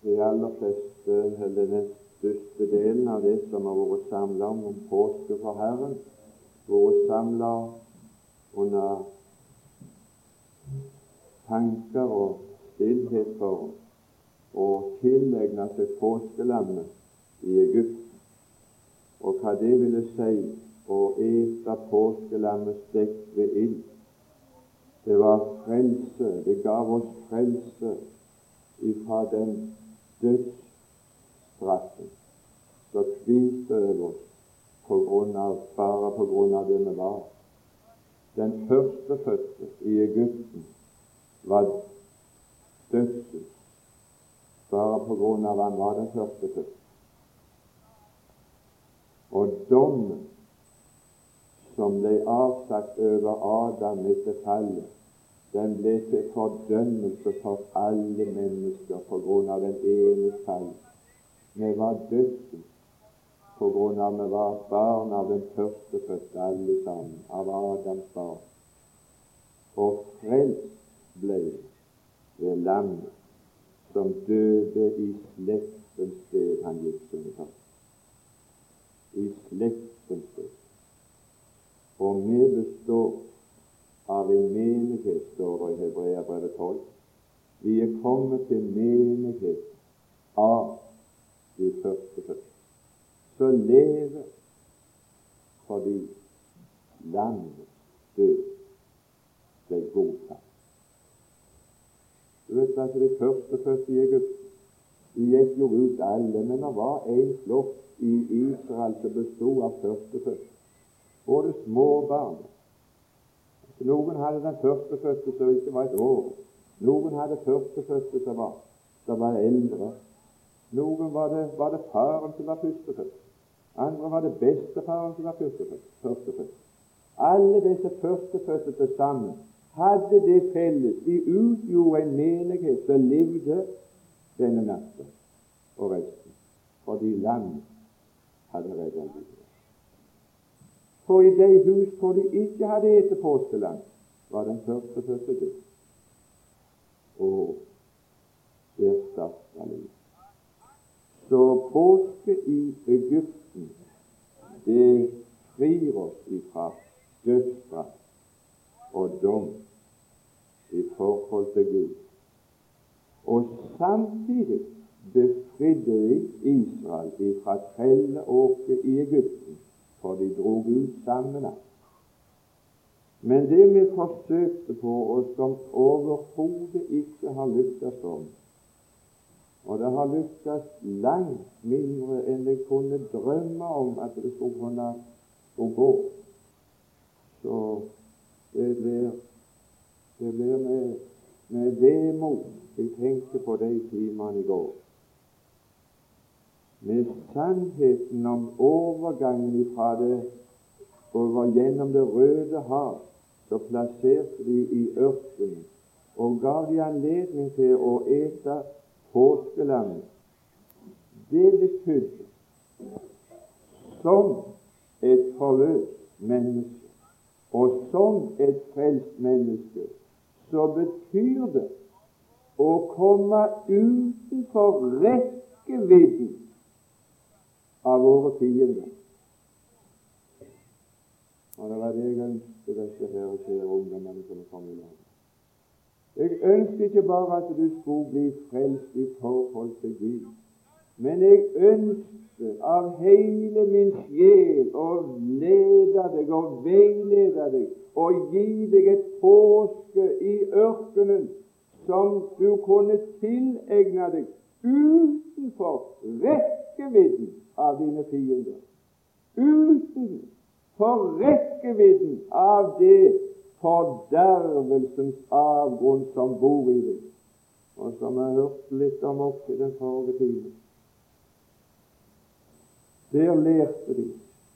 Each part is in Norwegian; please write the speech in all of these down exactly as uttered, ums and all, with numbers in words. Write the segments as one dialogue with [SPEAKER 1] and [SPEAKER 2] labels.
[SPEAKER 1] De aller fleste, eller den største delen av det som har vært samlet om, om påske for Herren, vært samlet under tanker og stillhet for å tilegne seg påskelammet i Egypt, og hva det ville si å ete påskelammet stekt ved ild. Det var frelse, det gav oss frelse ifra den dødsstraffen som hvilte over oss på grunn av, bare på grunn av det vi var. Den førstefødte i Egypten var dødsens, bare på grunn av han var den førstefødte. Og dommen som ble avsagt over Adam etter fallet, den ble til fordømmelse for alle mennesker på grunn av den ene fall. Vi var dødsens på grunn av vi var barn av den førstefødte alle sammen, av Adams barn. Og frelst ble ved lammet som døde i slektens sted, han gikk som vi sa. I slektens sted. Og vi består av en menighet, står det i Hebreerbrevet tolv. Vi er kommet til menighet av de førstefødte, så lever fordi landets død ble godtatt. Du vet at de førstefødte i Egypt, de gikk jo ut alle, men det var en flokk i Israel som bestod av førstefødte, både små barn. Noen hadde den førstefødte som ikke var et år. Noen hadde førstefødte som var, som var eldre. Noen var det, var det faren som var førstefødt. Andre var det bestefaren som var førstefødt. Alle disse førstefødte til sammen hadde det felles. De utgjorde en menighet som levde denne natten og resten, fordi landet hadde reddet livet. For i de hus hvor de ikke hadde ete påskelam, var den førstefødte død. Og der startet livet. Så påske i Egypten, det frir oss ifra dødsstraff og dom i forhold til Gud. Og samtidig befridde de Israel ifra trelleåket i Egypten, for de drog ut sammen. Men det vi forsøkte på, og som overhodet ikke har lykkes om, og det har lykkes langt mindre enn jeg kunne drømme om at det skulle kunne skulle gå, så det blir, det blir med, med vemod jeg tenker på de timene i går. Med sannheten om overgangen fra det over gjennom det røde hav, så plasserte de i ørkenen og gav de anledning til å ete påskelammet. Det betydde som et forløst menneske og som et frelst menneske, så betyr det å komme utenfor rekkevidden av våre fiender. Og det var det jeg ønsket disse her og kjære ungdommene som kom i lag. Jeg ønsket ikke bare at du skulle bli frelst i forhold til Gud, men jeg ønsket av hele min sjel å lede deg og veilede deg og gi deg et påske i ørkenen som du kunne tilegne deg utenfor rekkevidden av dine fiender, utenfor rekkevidden av det fordervelsens avgrunn som bor i deg, og som jeg hørte litt om også i den forrige tiden. Der lærte de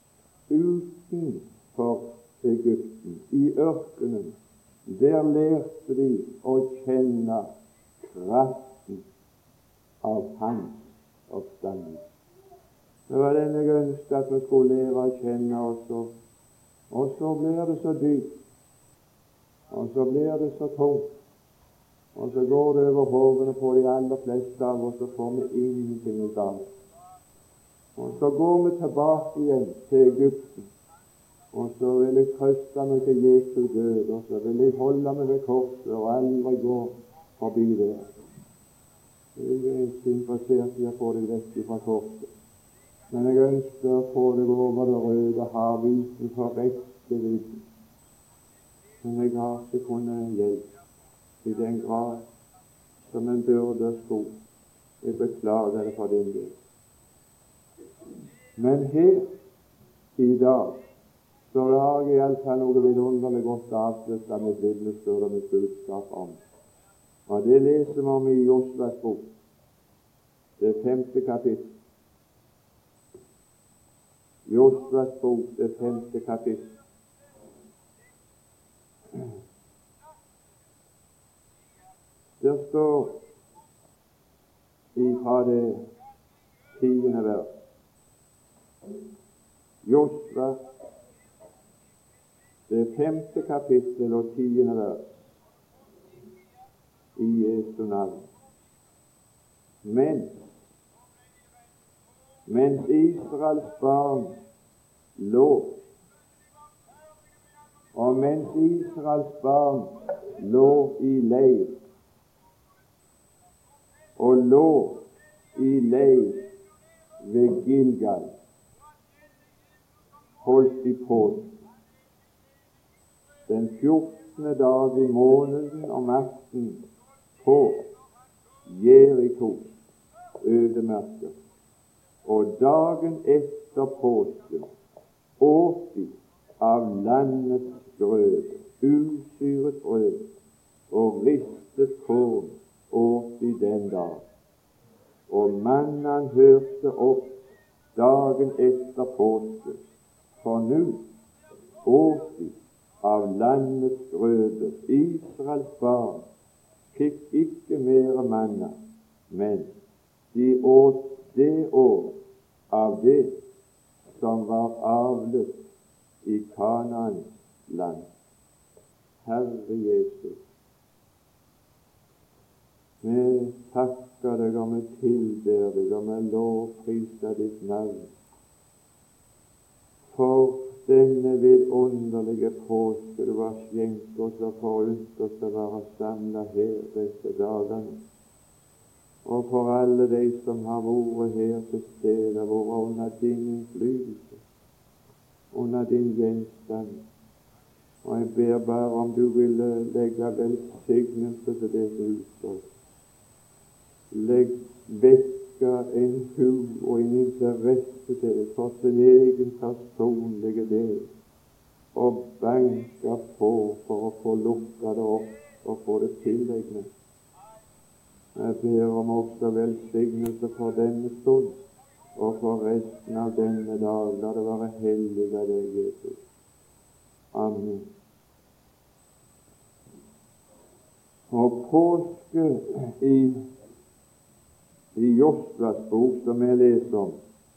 [SPEAKER 1] utenfor Egypten, i ørkenen, der lærte de å kjenne kraften av hans oppstandelse. Det var den jeg ønsket at vi skulle lære å kjenne også. Og så blir det så dypt, og så blir det så tungt, Og så går det over hodene på de aller fleste av oss, og får vi ingenting ut av det. Og så går vi tilbake igjen til Egypten, og så vil jeg trøste meg til Jesu død, og så vil jeg holde meg ved korset og aldri gå forbi det. Jeg er ikke interessert i å få deg vekk fra korset, men jeg ønsker å få deg over det røde hav utenfor rekkevidden. Men jeg har ikke kunnet hjelpe i den grad som en burde og skulle. Jeg beklager det for din del. Men her i dag så har jeg iallfall noe vidunderlig godt avsluttet mitt vitnesbyrd og mitt budskap om. Og det leser vi om i Josvas bok, det femte kapittel. Josvas bok, det femte kapittel. Der står ifra det tiende vers. Josva, det femte kapittel og tiende vers, i Jesu navn. Men mens Israels barn lå, og mens Israels barn lå i leir, og lå i leir ved Gilgal, holdt de påske. Den fjortende dag i måneden om aften på Jerikos ødemarker. Og dagen etter påsken åt de av landets grød, usyret brød, og ristet korn åt de den dag. Og mannen hørte opp dagen etter påsken, for nå åt de av landets grøde. Israels barn fikk ikke mer manna, men de åt det år av det som var avlet i Kanaans land. Herre Jesus, vi takker deg, og vi tilber deg, og vi lovpriser ditt navn for denne vidunderlige påske du har skjenkt oss og forunt oss å være samlet her disse dagene, og for alle de som har vært her til stede, vært under din innflytelse, under din gjenstand. Og jeg ber bare om du ville legge velsignelse til dette huset. Legg vekke en hu og en interesse til for sin egen personlige del, og banke på for å få lukka det opp og få det tilegnet. Jeg ber om også velsignelse for denne stund og for resten av denne dag. La det være hellig av deg, Jesus. Amen. Og påske i, i Josvas bok, som jeg leser om,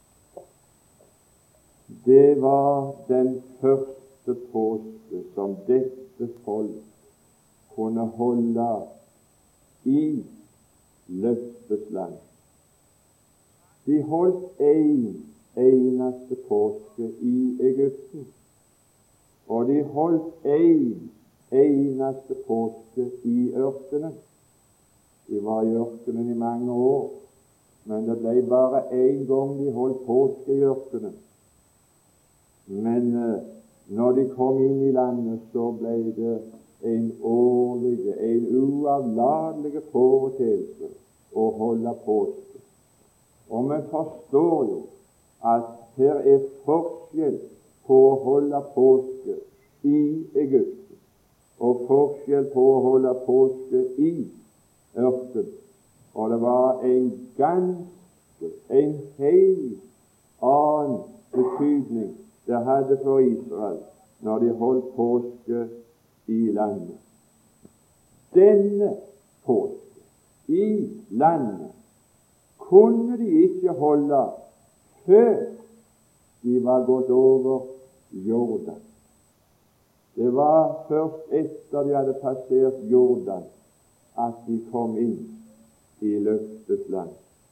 [SPEAKER 1] det var den første påske som dette folk kunne holde i løftesland. De holdt en eneste påske i Egypten, og de holdt en eneste påske i ørkenen. De var i ørkenen i mange år, men det ble bare én gang de holdt påske i ørkenen. Men eh, når de kom inn i landet, så ble det en årlig, en uavlatelig foreteelse å holde påske. Og vi forstår jo at her er forskjell på å holde påske i Egypten og forskjell på å holde påske i ørkenen. Og det var en ganske, en helt annen betydning det hadde for Israel når de holdt påske i landet. Denne påske i landet kunne de ikke holde før de var gått over Jordan. Det var først etter de hadde passert Jordan at de kom inn i løftets land.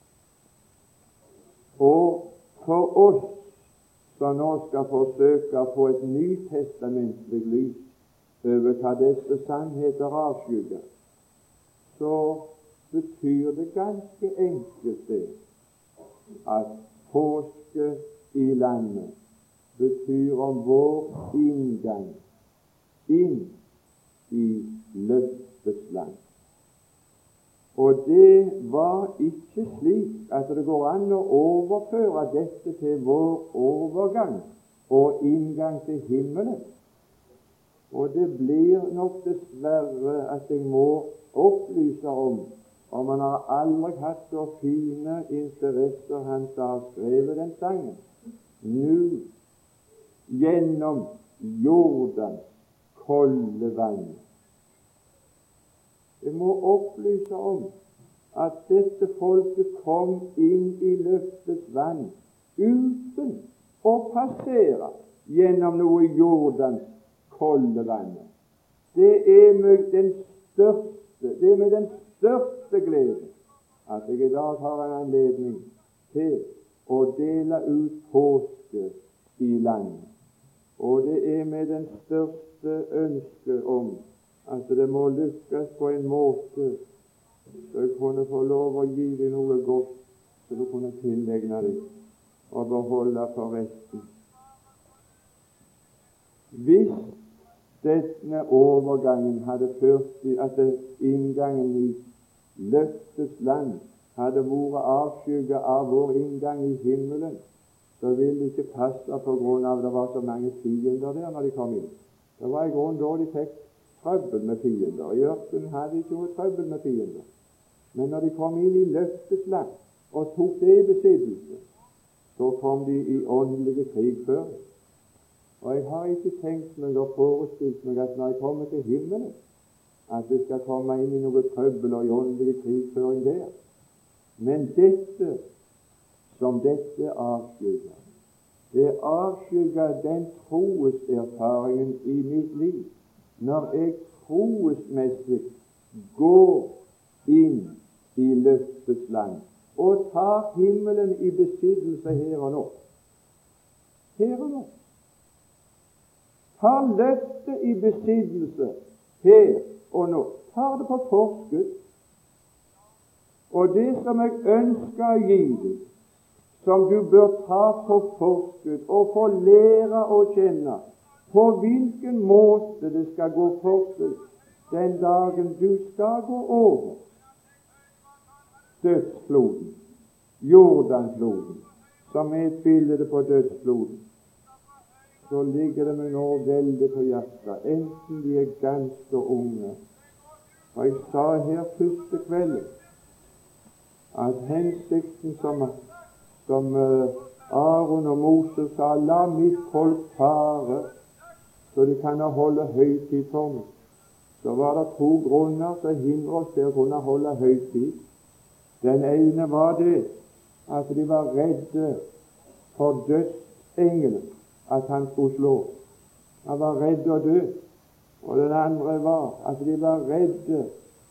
[SPEAKER 1] Og for oss som nå skal forsøke å få et nytestamentlig lys over hva disse sannheter avskygger, så betyr det ganske enkelt det at påske i landet betyr om vår inngang inn i løftets land. Og det var ikke slik at det går an å overføre dette til vår overgang og inngang til himmelen. Og det blir nok dessverre at jeg må opplyse om, og man har aldri hatt så fine interesser han som har skrevet den sangen. Nå gjennom Jordans kolde vann. Jeg må opplyse om at dette folket kom inn i løftets vann uten å passere gjennom noe Jordans kolde vann. Det er med den største, det er med den største glede at jeg i dag har en anledning til å dele ut påske i landet. Og det er med den største ønske om at det må lykkes på en måte så jeg kunne få lov å gi deg noe godt så du kunne tilegne deg og beholde for resten. Hvis denne overgangen hadde ført til at inngangen i løftets land hadde vært avskygget av vår inngang i himmelen, så ville det ikke passe på grunn av det var så mange fiender der når de kom inn. Det var i grunn da de fikk trøbbel med fiender. I ørkenen hadde de ikke noe trøbbel med fiender. Men når de kom inn i løftets land og tok det i besittelse, så kom de i åndelige krigføring. Og jeg har ikke tenkt meg og forestilt meg at når jeg kommer til himmelen, at det skal komme inn i noe trøbbel og i åndelige krigføring der. Men dette, som dette avskygger, det avskygger den troeserfaringen i mitt liv, når jeg troesmessig går inn i løftets land og tar himmelen i besittelse her og nå. Her og nå. Tar løftet i besittelse her og nå. Tar det på forskudd. Og det som jeg ønsker å gi deg, som du bør ta på forskudd og få lære å kjenne, på hvilken måte det skal gå for seg den dagen du skal gå over dødsfloden, Jordanfloden, som er et bilde på dødsfloden. Så ligger det meg nå veldig på hjertet, enten de er ganske unge. Og jeg sa her første kvelden at hensikten som, som Aron og Moses sa, la mitt folk fare så de kan holde høytid for meg. Så var det to grunner som hindrer oss til å kunne holde høytid. Den ene var det at de var redde for dødsengelen, at han skulle slå. Han var redd å dø. Og den andre var at de var redde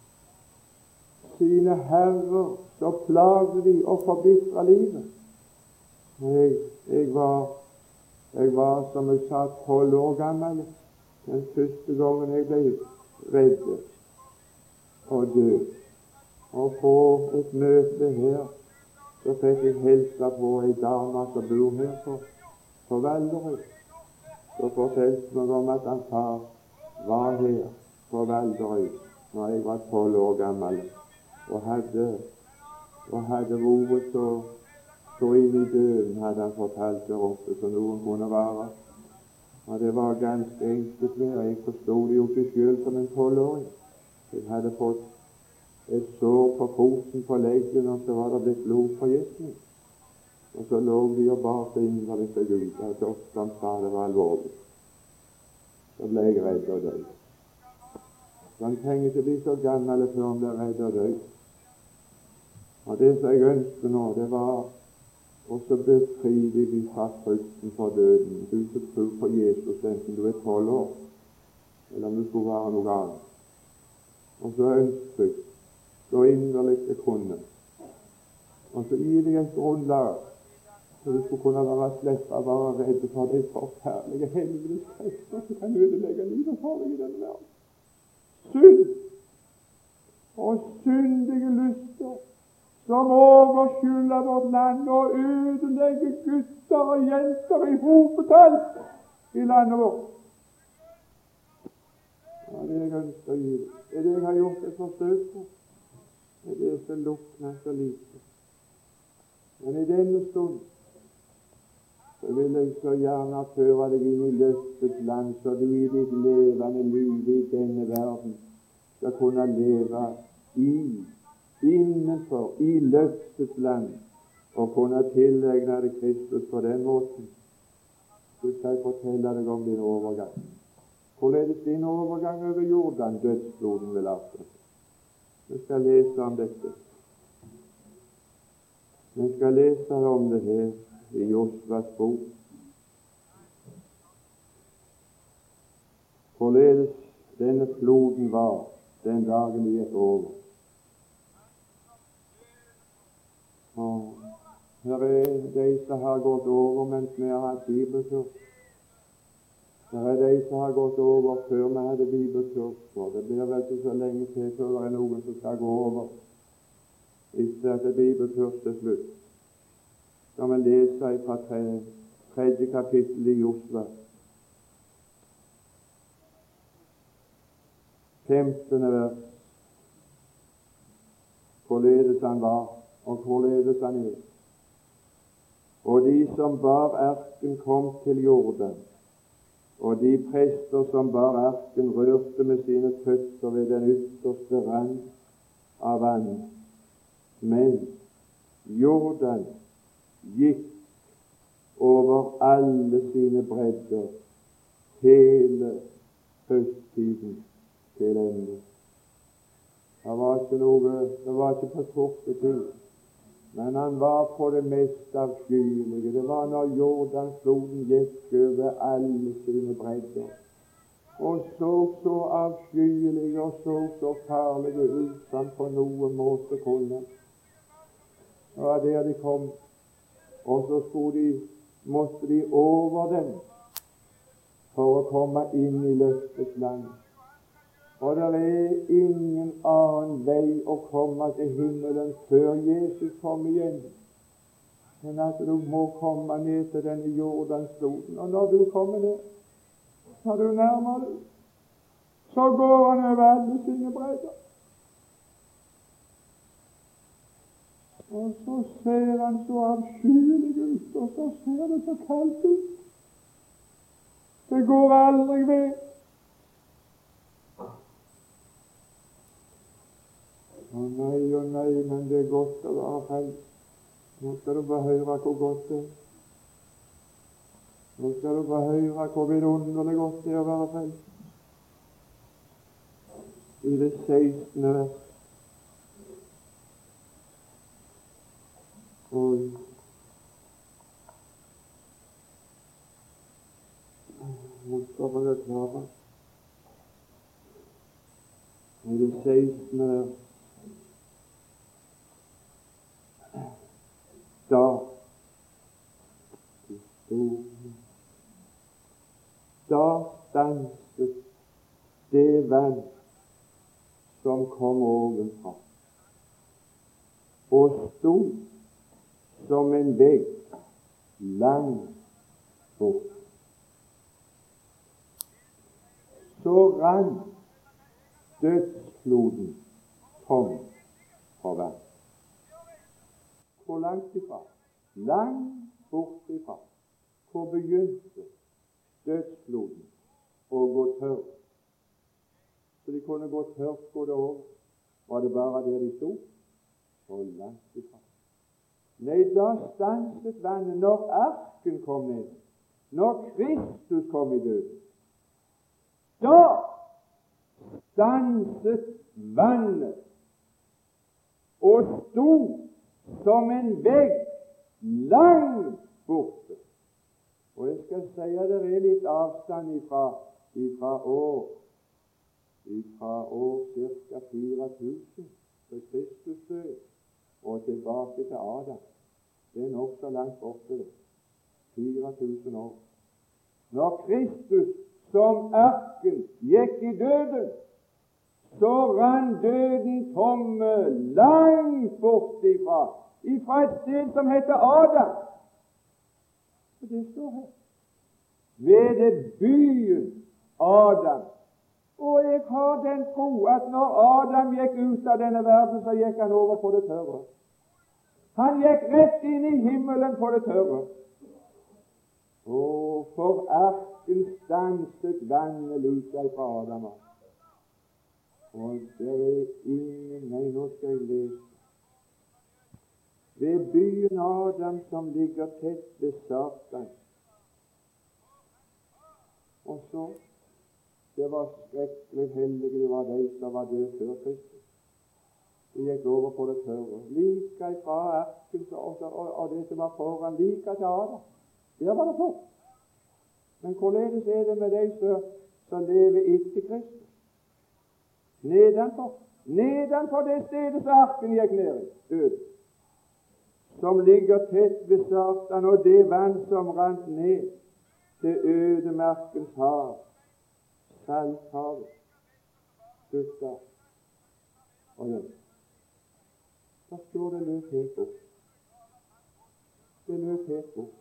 [SPEAKER 1] sine herrer, så plagde de og forbitret livet. Jeg, jeg var Jeg var, som jeg sa, tolv år gammel den første gangen jeg ble redd og død. Og på et møte her så fikk jeg hilse på ei dame som bor her på, på Valderøy. Så fortalte meg om at han far var her på Valderøy når jeg var tolv år gammel og hadde, og hadde vært så Så inn i døden, hadde han fortalt der oppe, så noen kunne være. Og det var ganske enkelt med, jeg forstod det jo ikke selv som en tolvåring. Jeg hadde fått et sår på foten på leggen, og så var det blitt blodforgiftning. Og så lå de og barte innover seg ut, og doktoren sa det var alvorlig. Så ble jeg redd og død. Så han trenger ikke bli så gammel før han ble redd og død. Og det som jeg ønsket nå, det var og så befri deg fra frykten for døden. Du som tror på Jesus, enten du er tolv år, eller om du skulle være noe annet. Og så ønsker jeg så inderlig jeg kunne, og så gi deg et grunnlag så du skulle kunne være slippe å være redd for de forferdelige helvetes krefter som kan ødelegge livet for deg i denne verden. Synd og syndige lyster som overskylder vårt land og ødelegger gutter og jenter i hopetall i landet vårt. Ja, det jeg ønsker å gi deg, det er det jeg har gjort et forsøk på. Det er det som lukner så lite. Men i denne stund så vil jeg så gjerne føre deg inn i løftets land, så du i ditt levende liv i denne verden skal kunne leve i, innenfor, i løftets land, og kunne tilegne deg Kristus på den måten. Så skal jeg fortelle deg om din overgang. Hvorledes din overgang over Jordan, dødsfloden, vil avslutte. Vi skal lese om dette. Vi skal lese om det her i Josvas bok. Hvorledes denne floden var den dagen det gikk over. Og her er de som har gått over mens vi har hatt bibelkurs. Her er de som har gått over før vi hadde bibelkurs. Og det blir vel ikke så lenge til før det er noen som skal gå over etter at bibelkurs er slutt. Skal vi lese fra tredje, tredje kapittel i Josva, femtende vers, hvorledes han var, og hvorledes han er. Og de som bar arken kom til Jordan, og de prester som bar arken rørte med sine føtter ved den ytterste rand av vann. Men Jordan gikk over alle sine bredder hele høsttiden til ende. Det var ikke noe, det var ikke på korte tid, men han var på det mest avskyelige. Det var når Jordansfloden gikk over alle sine bredder, og så så avskyelig og så så farlige ut som på noen måte kunne. Det var der de kom. Og så skulle de, måtte de over den for å komme inn i løftets land. Og det er ingen annen vei å komme til himmelen før Jesus kommer igjen, enn at du må komme ned til denne Jordansfloden. Og når du kommer ned, når du nærmer deg, så går han over alle sine bredder. Og så ser han så avskyelig ut, og så ser det så kaldt ut. Det går aldri ved. Å nei, å nei, men det er godt å være frelst. Nå skal du få høre hvor godt det er. Nå skal du få høre hvor vidunderlig godt det er å være frelst. I det sekstende vers. Oi. Nå skal vi klare. I det sekstende vers. Da Da stanset det vann som kom ovenfra, og stod som en vegg langt bort. Så rann dødsfloden tom for vann. Hvor langt ifra? Langt bort ifra. Hvor begynte dødsfloden å gå tørr? Så de kunne gå tørt både over. Var det bare der de stod? Og langt ifra. Nei, da stanset vannet når arken kom ned, når Kristus kom i døden. Da stanset vannet og stod som en vegg langt borte. Og jeg skal si at det er litt avstand ifra, ifra år, fra år ca. fire tusen til Kristus døde og tilbake til Adam. Det er nokså langt borte, det. fire tusen år. Når Kristus som arken gikk i døden, så rann døden tomme langt bort ifra, ifra et sted som heter Adam. Og det står her. Ved det byen Adam. Og jeg har den tro at når Adam gikk ut av denne verden, så gikk han over på det tørre. Han gikk rett inn i himmelen på det tørre. Og for arken stanset vannet like fra Adam. Og det er ingen, nei, nå skal jeg lese. Ved byen Adam som ligger tett ved Satan. Og så, det var skrekkelig heldige, det var de som var døde før Kristus. De gikk over på det tørre. Like fra arken og, og, og det som var foran, like til Adam. Der var det på. Men hvorledes er det med de som, som lever etter Kristus? Nedenfor. Nedenfor det stedet som arken gikk ned i, død. Som ligger tett ved Satan, og det vann som rant ned til ødemarkens hav, Salthavet, slutta. Og igjen. Da står det løp helt bort. Det løp helt bort.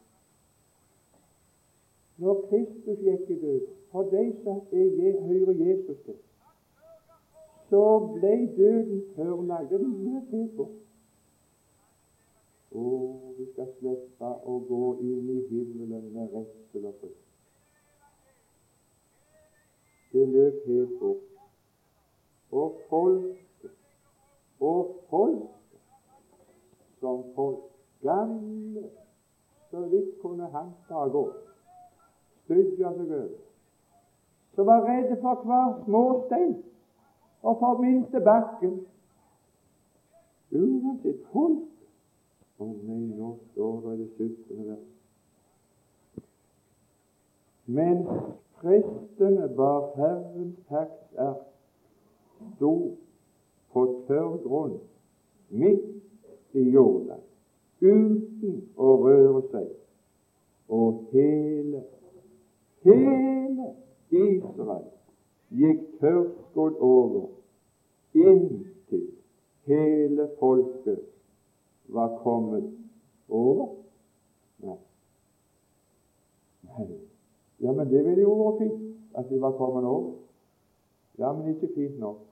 [SPEAKER 1] Når Kristus gikk i død, for de som er, hører Jesus til, så ble døden tørrlagt. Det løp helt bort. Å, vi skal slippe å gå inn i himmelen med redsel og frykt. Det løp helt bort. Og folket, og folket, som folk, gamle, så vidt kunne hante av gå, stygge seg over, som var redde for hver småstein og for minste bakken. Uansett folk. Å nei, nå står det det syttende vers. Mens prestene bar Herrens paktsark, sto på tørr grunn midt i Jordan, uten å røre seg, og hele, hele Israel gikk tørrskodd over, inntil hele folket var kommet over. Nei. Nei. Ja, men det ville jo vært fint, at de var kommet over. Ja, men ikke fint nok.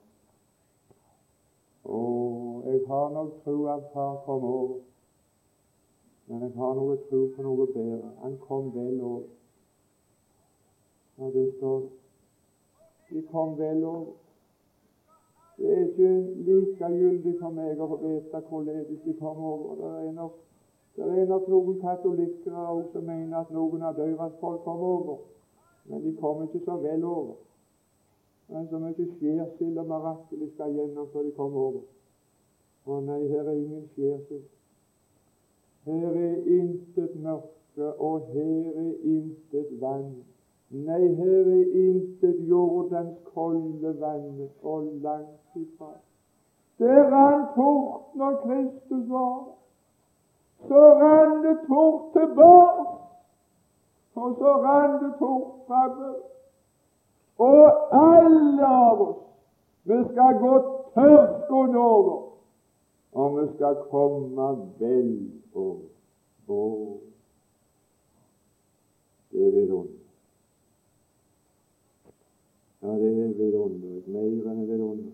[SPEAKER 1] Og jeg har nok tro at far kom over, men jeg har noe tro på noe bedre. Han kom vel over. Ja, det står, de kom vel over. Det er ikke like gyldig for meg å få vite hvorledes de kom over. Det er nok, det er nok noen katolikker også som mener at noen av deres folk kom over, men de kom ikke så vel over. Det er så mye skjærsild og mirakel de skal gjennom før de kom over. Å nei, her er ingen skjærsild. Her er intet mørke, og her er intet vann. Nei, her er intet Jordans kolde vann, og langt ifra. Det rann tort når Kristus var. Så rann det tort tilbake, og så rann det tort framme. Og alle av oss, vi skal gå tørrskodd over, og vi skal komme vel over. Og det er vidunder. Ja, det er vidunder, mer enn vidunder.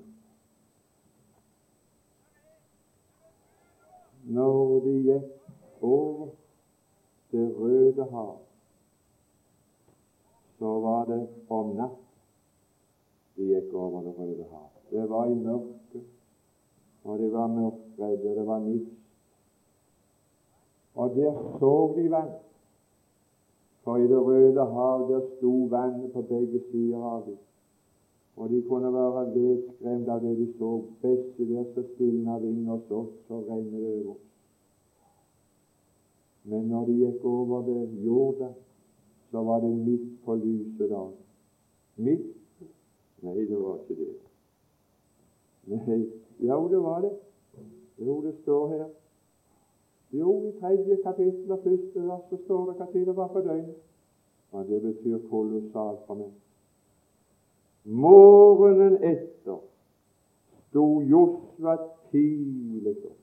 [SPEAKER 1] Når de gikk over det Røde hav, så var det om natt de gikk over det Røde hav. Det var i mørket, og de var mørkredde, det var nitt. Og der så de vann, for i det Røde hav der sto vannet på begge sider av dem. Og de kunne være vedskremt av det de så. Beste der så stilna vind og så, så regnet det over. Men når de gikk over det Jordan, så var det midt på lyse dag. Midt Nei, det var ikke det. Nei, jo, det var det. Jo, det står her. Jo, i tredje kapittel og første vers så står det hva tid det var på døgnet. Og det betyr kolossalt for meg. Morgenen etter sto Josva tidlig opp.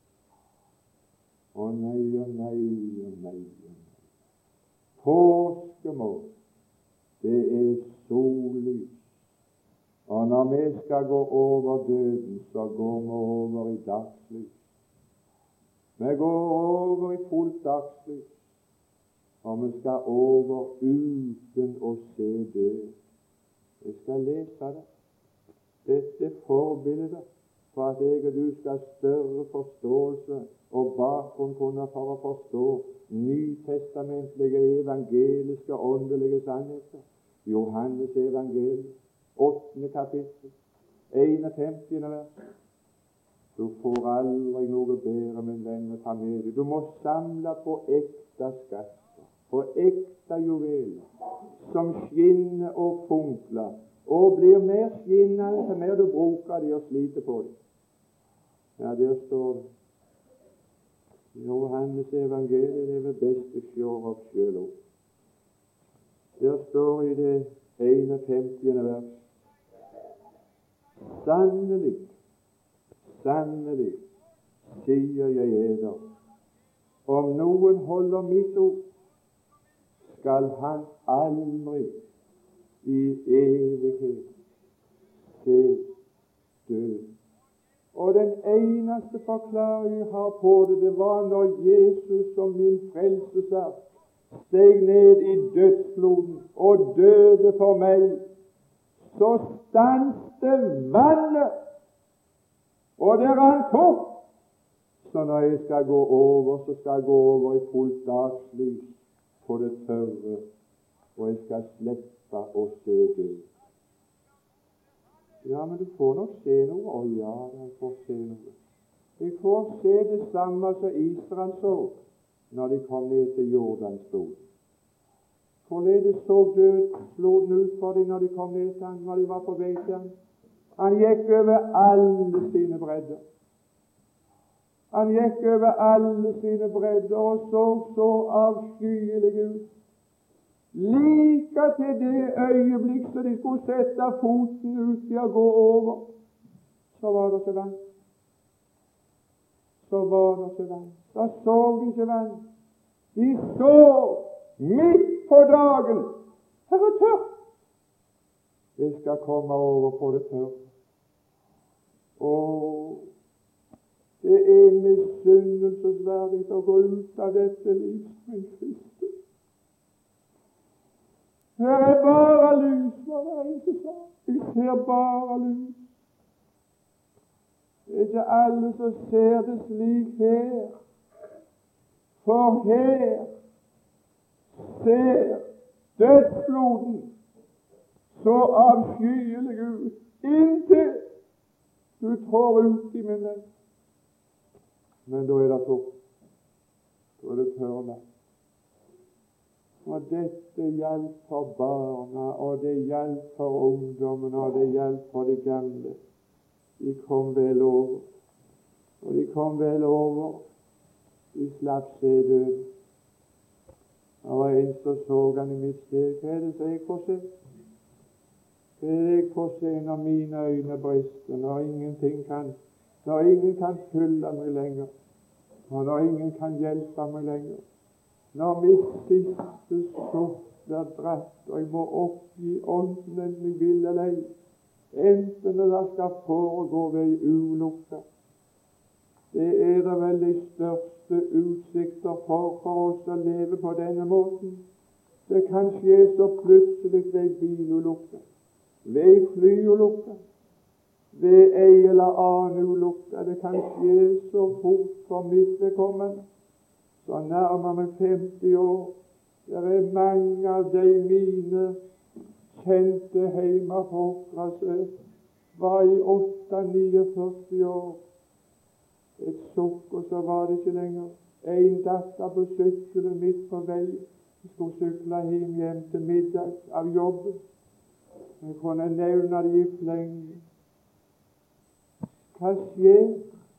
[SPEAKER 1] Å nei, å nei, å nei, å nei. Påskemorgen, det er sollys. Og når vi skal gå over døden, så går vi over i dagslys. Vi går over i fullt dagslys, og vi skal over uten å se død. Jeg skal lese det. Dette er forbildet for at jeg og du skal ha større forståelse og bakgrunn kunne for å forstå nytestamentlige, evangeliske, åndelige sannheter. Johannes evangeliet, åttende kapittel, enogfemtiende vers. Du får aldri noe bedre, min venn, å ta med deg. Du må samle på ekte skatter, på ekte juveler, som skinner og funkler, og blir mer skinnende til mer du bruker de og sliter på dem. Ja, der står det. Johannes evangeliet, det er vel best jeg ser opp selv også. Der står i det enogfemtiende vers: Sannelig, sannelig, sier jeg eder, om noen holder mitt ord, skal han aldri i evighet se død. Og den eneste forklaring jeg har på det, det var når Jesus som min frelsesherre steg ned i dødsfloden og døde for meg. Så stanset vannet, og der han tok. Så når jeg skal gå over, så skal jeg gå over i fullt dagslys på det tørre, og jeg skal slippe å se død. Ja, men du får nok se noe. Å ja, jeg får se noe. Jeg får se det samme som Israel så når de kom ned til Jordansfloden. Hvorledes så dødsfloden ut for dem når de kom ned til ham, når de var på vei til ham? Han gikk over alle sine bredder. Han gikk over alle sine bredder og så så avskyelig ut. Like til det øyeblikk så de skulle sette foten ut til å gå over, så var det ikke vann. Så var det ikke vann. Da så de ikke vann. De så midt på dagen. Her er tørt. Jeg skal komme over på det tørt. Og det er misunnelsesverdig å gå ut av dette liv, min Kristus. Her er bare lys, var det en som sa. Jeg ser bare lys. Det er ikke alle som ser det slik her. For her ser dødsfloden så avskyelig ut, inntil du trår ut i min venn. Men da er det topp. Da er det tørrlagt. Og dette hjelp for barna, og det hjelp for ungdommen, og det hjelp for de gamle. De kom vel over, og de kom vel over. De slapp se døden. Det var en som så han i mitt sted. Hva er det som jeg får se? Hva er det jeg får se når mine øyne brister, når ingenting kan, når ingen kan fylle meg lenger, og når ingen kan hjelpe meg lenger? Når mitt siste sukk blir dratt, og jeg må oppgi ånden enten jeg vil eller ei, enten det skal foregå ved ulukka. Det er det vel de største utsikter for for oss å leve på denne måten. Det kan skje så plutselig ved bilulukka, ved flyulukka, ved ei eller annen ulukka. Det kan skje så fort for mitt vedkommende. Så nærmer meg femti år. Det er mange av de mine kjente hjemme på Åkrasø var i åtte-niogførti år. Et sukk, og så var det ikke lenger. En datter på sykkelen midt på vei. Jeg skulle sykle hjem hjem til middag av jobben. Jeg kunne nevne det i fleng. Hva skjer?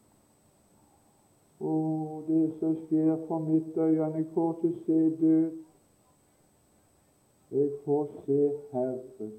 [SPEAKER 1] Å, det som skjer for mitt øyne, jeg får ikke se død. Jeg får se Herren.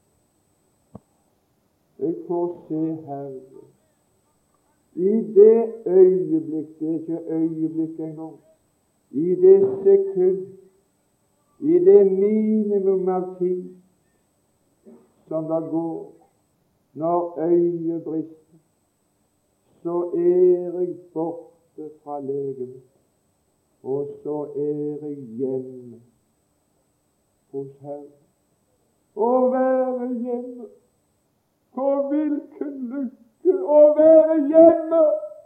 [SPEAKER 1] Jeg får se Herren. I det øyeblikk, det er ikke øyeblikk engang, i det sekund, i det minimum av tid som det går, når øyet brister, så er jeg borte fra legemet, og så er jeg hjemme hos Herren. Å være hjemme, for hvilken lykke å være hjemme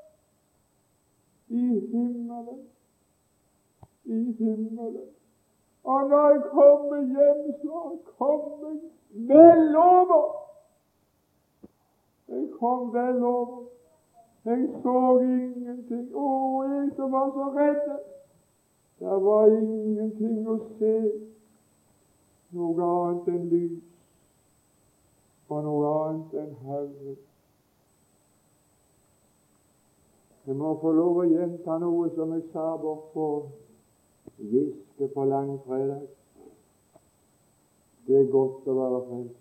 [SPEAKER 1] i himmelen, i himmelen. Og når jeg kommer hjem, så kommer jeg vel over. Jeg kom vel over. Jeg så ingenting. Å, jeg som var så redd. Det var ingenting å se. Noe annet enn lys, og noe annet enn Herren. Jeg må få lov å gjenta noe som jeg sa bort på Giske på langfredag. Det er godt å være frelst.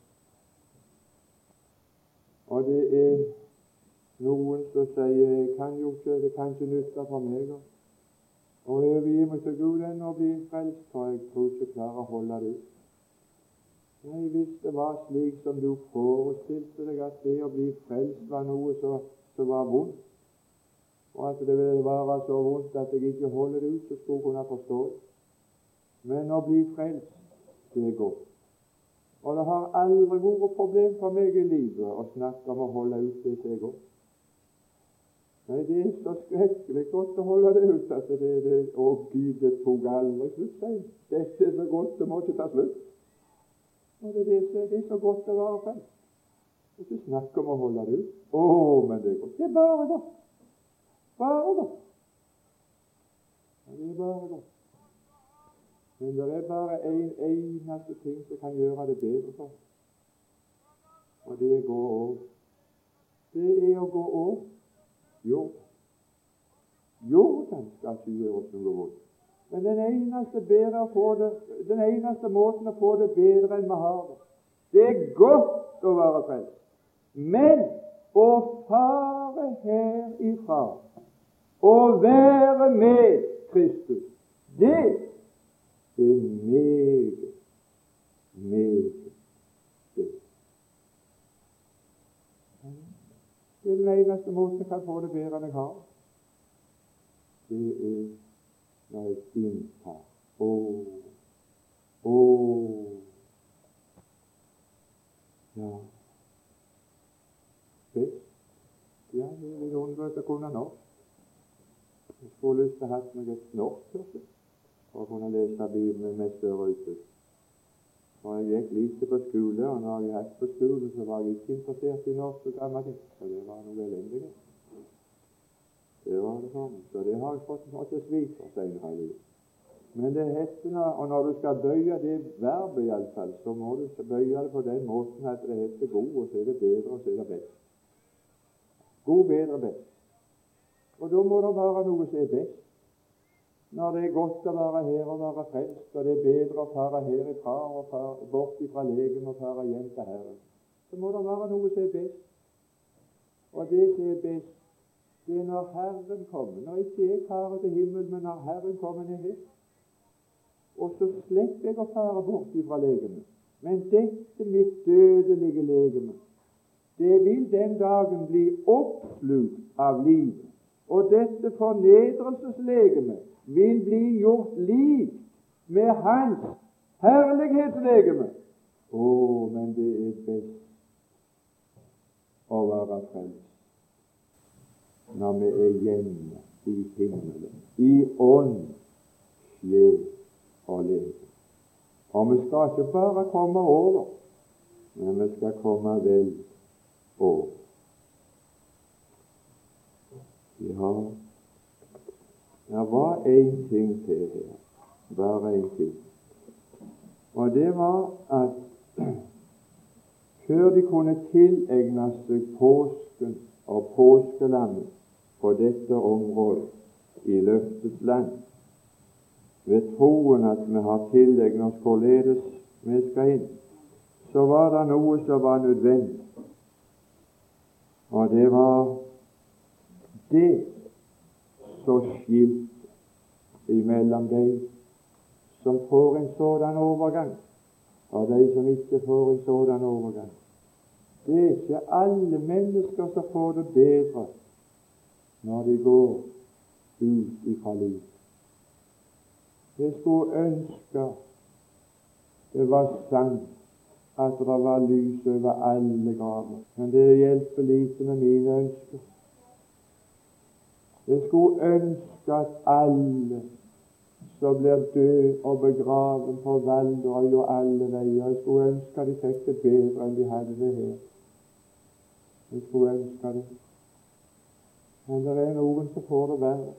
[SPEAKER 1] Og det er noen som sier jeg kan jo ikke, det kan ikke nytte for meg å overgi meg til Gud enn å bli frelst, for jeg tror ikke klarer å holde det ut. Nei, hvis det var slik som du forestilte deg at det å bli frelst var noe som var vondt, og at det ville være så vondt at jeg ikke holder det ut, så skulle jeg kunne forstå det. Men å bli frelst, det er godt. Og det har aldri vært et problem for meg i livet å snakke om å holde ut det som er godt. Nei, det er så skrekkelig godt å holde det ut at det er det. Å Gud, det tok aldri slutt, sier. Dette er så godt, det må ikke ta slutt. Og det er, det, det er så godt å være frelst. Ikke snakke om å holde det ut. Å, men det er godt. Det er bare godt. Bare godt. Ja, det er bare godt. Men det er bare en eneste ting som kan gjøre det bedre for. Og det er å gå over. Det er å gå over. Jordan. Jordan skal ikke gjøre oss noe vondt. Men den eneste, bedre å få det, den eneste måten å få det bedre enn vi har det, det er godt å være frelst. Men å fare herifra og være med Kristus, det er meget, meget det. Det er den eneste måten jeg kan få det bedre enn jeg har. Det er når jeg inntar. Å, å, ja, best. Ja, jeg vil undre at jeg kunne norsk. Jeg skulle lyst til å ha hatt meg et norskkurs for å kunne lese Bibelen med større uttrykk. For jeg gikk lite på skole, og når jeg gikk på skole, så var jeg ikke interessert i norsk og grammatikk, så det var noe elendig. Det var det sånn, så det har jeg fått måtte svik for senere i livet. Men det heter, og når du skal bøye det verbet i alle fall, så må du bøye det på den måten at det heter god, og så er det bedre, og så er det best. God, bedre, best. Og da må det være noe som er best. Når det er godt å være her og være frelst, og det er bedre å fare herifra og fare bort ifra legen og fare hjem til Herren, så må det være noe som er best. Og det som er best, det er når Herren kommer. Når ikke jeg farer til himmelen, men når Herren kommer ned hit. Og så slipper jeg å fare bort ifra legemet. Men dette mitt dødelige legeme, det vil den dagen bli oppslukt av livet. Og dette fornedrelseslegeme vil bli gjort lik med hans herlighetslegeme. Å, men det er best å være frelst når vi er hjemme i himmelen, i ånd, sjel og lege. Og vi skal ikke bare komme over, men vi skal komme vel over. Ja, det var en ting til her, bare en ting. Og det var at før de kunne tilegne seg påsken og påskelammet på dette området i løftets land, ved troen at vi har tilegnet oss hvorledes vi skal inn, så var det noe som var nødvendig, og det var det som skilte imellom de som får en sådan overgang, og de som ikke får en sådan overgang. Det er ikke alle mennesker som får det bedre når de går ut ifra livet. Jeg skulle ønske det var sant at det var lys over alle graver, men det hjelper lite med mine ønsker. Jeg skulle ønske at alle som blir død og begraven på Valderøy og alle veier, jeg skulle ønske de fikk det bedre enn de hadde det her. Jeg skulle ønske det. Men det er noen som får det verre.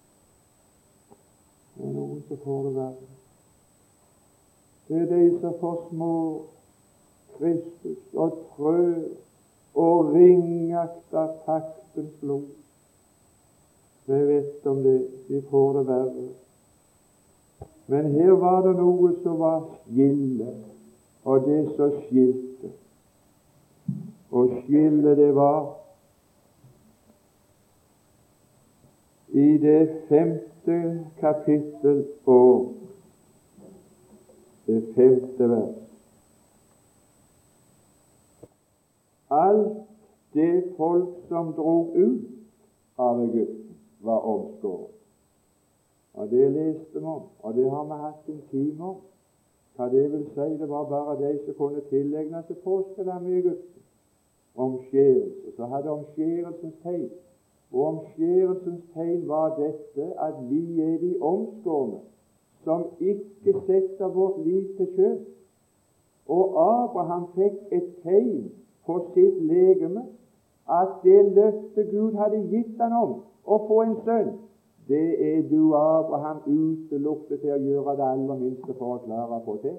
[SPEAKER 1] Det er noen som får det verre. Det er de som forsmår Kristus og trør og ringakter paktens blod. Vi vet om det. De får det verre. Men her var det noe som var skille, og det som skilte. Og skille det var i det femte kapittel og det femte vers. Alt det folk som drog ut av Egypten, var omskåret. Og det leste vi om, og det har vi hatt en time om. Hva det vil si, det var bare de som kunne tilegne seg påskelam i Egypten. Omskjærelse. Så hadde omskjærelsens tegn. Og omskjærelsens tegn var dette at vi er de omskårne, som ikke setter vårt liv til kjøp. Og Abraham fikk et tegn på sitt legeme, at det løfte Gud hadde gitt han om å få en sønn, det er du, Abraham, utelukket til å gjøre det aller minste for å klare å få til.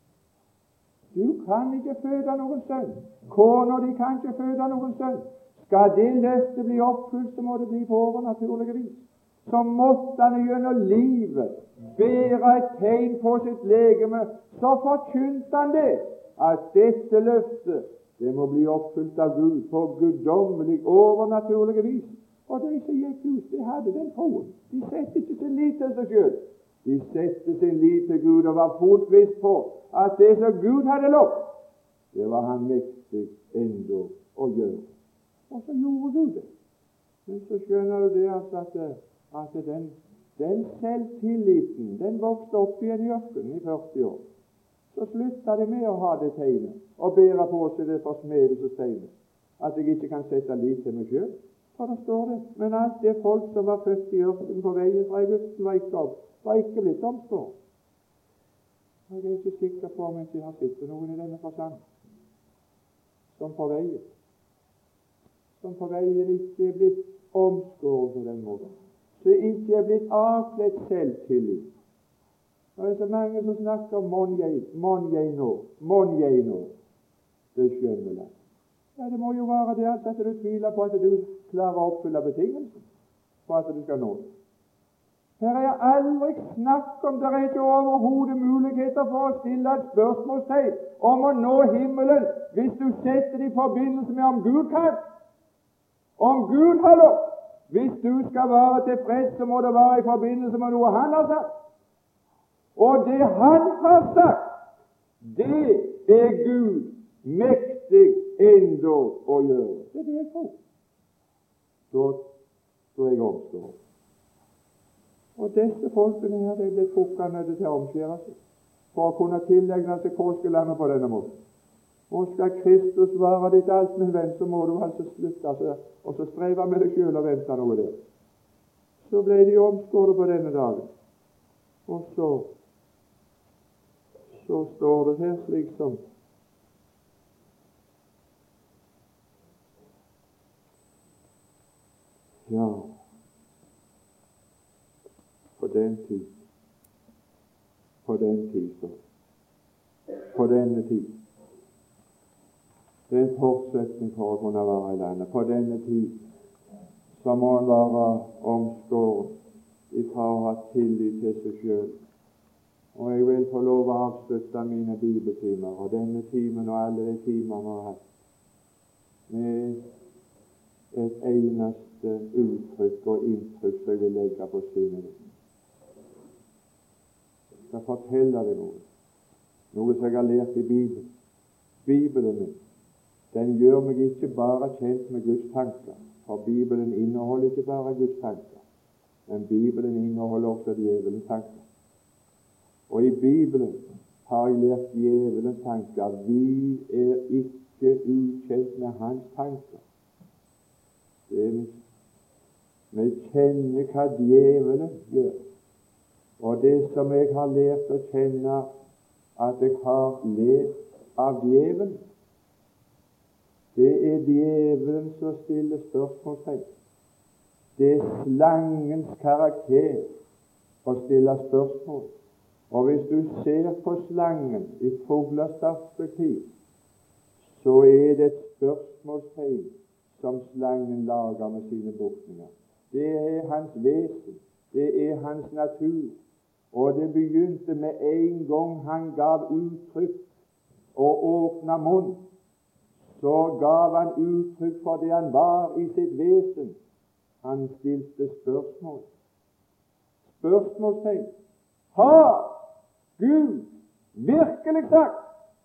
[SPEAKER 1] Du kan ikke føde noen sønn. Kona di kan ikke føde noen sønn. Skal det løftet bli oppfylt, så må det bli på overnaturlige vis. Så måtte han gjennom livet bære et tegn på sitt legeme, så forkynte han det, at dette løftet, det må bli oppfylt av Gud på guddommelig, overnaturlige vis. Og de som gikk ut, de hadde den troen. De sette ikke sin lit til seg selv. De sette sin lit til Gud og var fullt visst på at det som Gud hadde lovt, det var han mektig enda å gjøre. Og så gjorde Gud det. Men så skjønner du det at, at, at den, den selvtilliten, den vokste opp i en yrken i førti år. Så slutta de med å ha det tegnet og bære på seg det forsmedelsestegnet, at jeg ikke kan sette lit til meg selv. For det står det, men alt det folk som var født i ørkenen på veien fra Egypten var ikke, var ikke blitt omskåret. Jeg er ikke sikker på om jeg har sett noen i denne forsamlingen som på veien, som på veien ikke er blitt omskåret på den måten, så ikke er blitt avkledd selvtillit. Det er så mange som snakker om mon jeg nå, mon jeg nå, det skjønner jeg. Ja, det må jo være det at du tviler på at du klarer å oppfylle betingelsen for at du skal nå. Her er aldri snakk om, det er ikke overhodet muligheter for å stille et spørsmålstegn om å nå himmelen hvis du setter det i forbindelse med om Gud kan. Om Gud har lov. Hvis du skal være tilfreds, så må det være i forbindelse med noe han har sagt. Og det han har sagt, det er Gud mektig enda å gjøre. Det er det jeg tror. Så, så er jeg omskåret. Og disse folkene her, de ble trukket nødt til å omskjære seg for å kunne tilegne seg påskelammet på denne måten. Og skal Kristus være ditt alt, min venn, så må du altså slutte altså, og så streve med deg selv og vente noe der. Så ble de omskåret på denne dagen. Og så så står det her slik som ja, på den tid, på den tid, så, på denne tid, Det er en forutsetning for å kunne være i landet. På denne tid så må en være omskåret ifra å ha tillit til seg selv. Og jeg vil få lov å avslutte mine bibeltimer og denne timen og alle de timer vi har hatt med et eneste uttrykk og inntrykk som jeg vil legge på sine liv. Jeg skal fortelle deg noe, noe som jeg har lært i Bibelen. Bibelen min, den gjør meg ikke bare kjent med Guds tanker, for Bibelen inneholder ikke bare Guds tanker, men Bibelen inneholder også djevelens tanker. Og i Bibelen har jeg lært djevelens tanker. Vi er ikke ukjent med hans tanker. Det er vi. Vi kjenner hva djevelen gjør. Og det som jeg har lært å kjenne, at jeg har lært av djevelen, det er djevelen som stiller spørsmålstegn. Det er slangens karakter å stille spørsmål. Og hvis du ser på slangen i fuglers perspektiv, så er det et spørsmålstegn som slangen lager med sine buktninger. Det er hans vesen, det er hans natur. Og det begynte med en gang han gav uttrykk og åpna munn. Så gav han uttrykk for det han var i sitt vesen. Han stilte spørsmål. Spørsmålstegn. Har Gud virkelig sagt?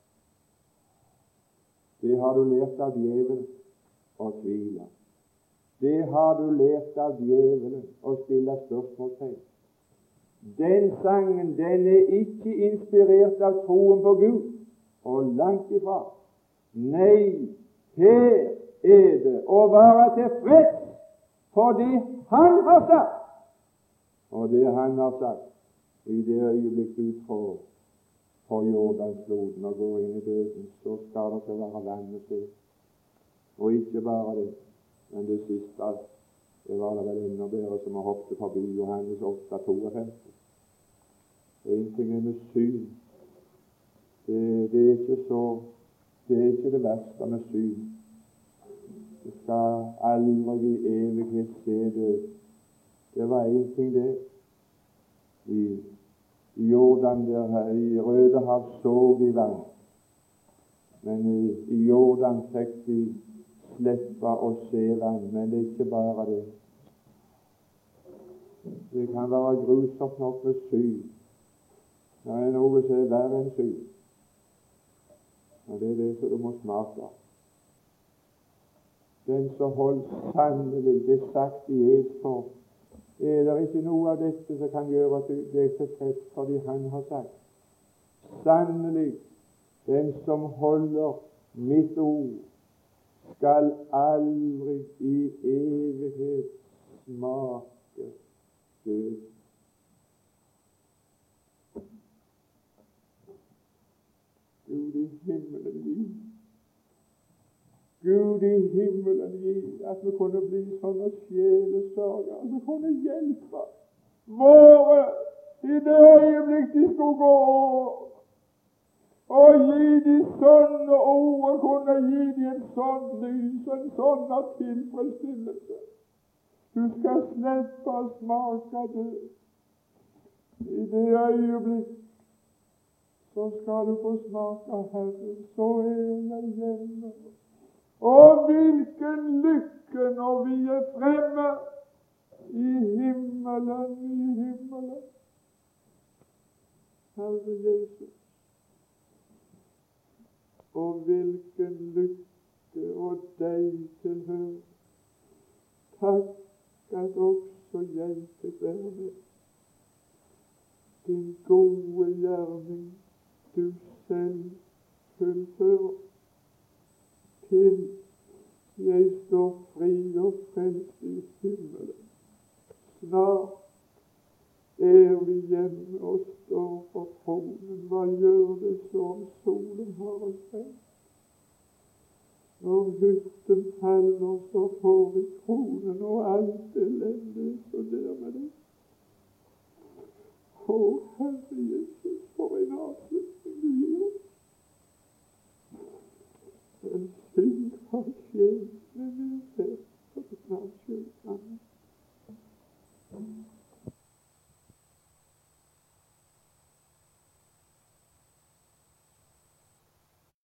[SPEAKER 1] Det har du lært av djevelen å tvile. Det har du lært av djevelen å stille spørsmålstegn. Den sangen, den er ikke inspirert av troen på Gud, og langt ifra. Nei, her er det å være tilfreds for det han har sagt. Og det han har sagt, i det øyeblikk du trår på Jordansfloden og går inn i døden, så skal det være vann å se. Og ikke bare det, men det siste, det var det vel enda bedre som å hoppe forbi Johannes åtte femtito. En ting er med syn. Det, det er ikke så det er ikke det verste med syn. Du skal aldri i evighet se død. Det var en ting det. I, i Jordan der, i Rødehav så de vann, men i, i Jordan fikk de slippe å se vann. Men det er ikke bare det. Det kan være grusomt nok med syn. Det er noe som er verre enn syn, og det er det som du må smake. Den som holder sannelig det sagt i edsform, er det ikke noe av dette som kan gjøre at du er tilfreds fordi han har sagt. Sannelig, den som holder mitt ord, skal aldri i evighet smake død. Gud i himmelen gi. Gud i himmelen gi at vi kunne bli sånne sjelesørgere, at vi kunne hjelpe våre i det øyeblikk de skulle gå over, og gi de sånne ord, og kunne gi de en sånn lys, en sånn tilfredsstillelse. Du skal slippe å smake død. I det øyeblikk så skal du få smake Herren, så er jeg hjemme. Og hvilken lykke når vi er fremme i himmelen, i himmelen. Herre Jesus. Og hvilken lykke og deg tilhører. Takk at også jeg fikk være med. Din gode gjerning du selv fullfører, til jeg står fri og frelst i himmelen. Snart er vi hjemme og står på tronen. Hva gjør det så om solen har oss frem? Når hytten faller, så får vi kronen og alt elendig, så der med det. Å, Herre Jesus, for en avslutning du gir oss. for sjelene vi har hørt for ditt navns skyld. Amen.